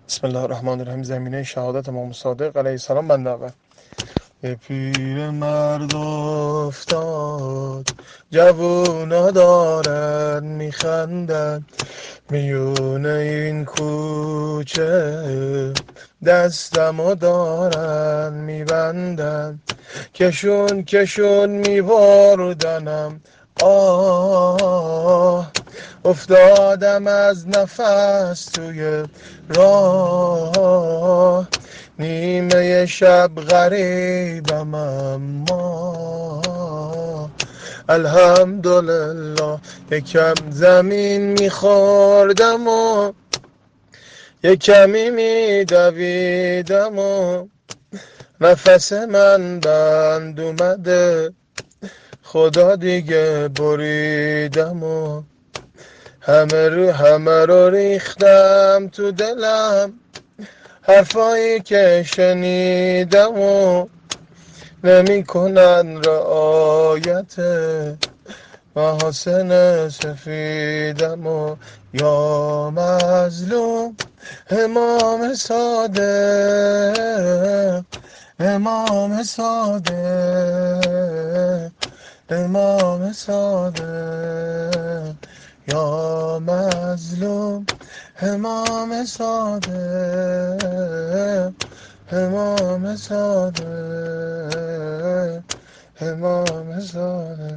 بسم الله الرحمن الرحیم. زمینه شهادت امام صادق علیه السلام بنده اول. یه پیر مرد افتاد، جوونا دارن میخندن، میونه این کوچه دستمو دارن میبندن، کشون کشون میبردنم. آه، افتادم از نفس توی راه، نیمه شب غریبم اما الحمدلله. یکم زمین میخوردم و یک کمی میدویدم و نفس من بند اومده، خدا دیگه بریدم و همه رو ریختم تو دلم، حرفایی که شنیدم و نمی کنن رعایت محاسن سفیدم و یا مظلوم امام صادق، امام صادق، امام صادق، یا مظلوم امام صادق، امام صادق، امام صادق.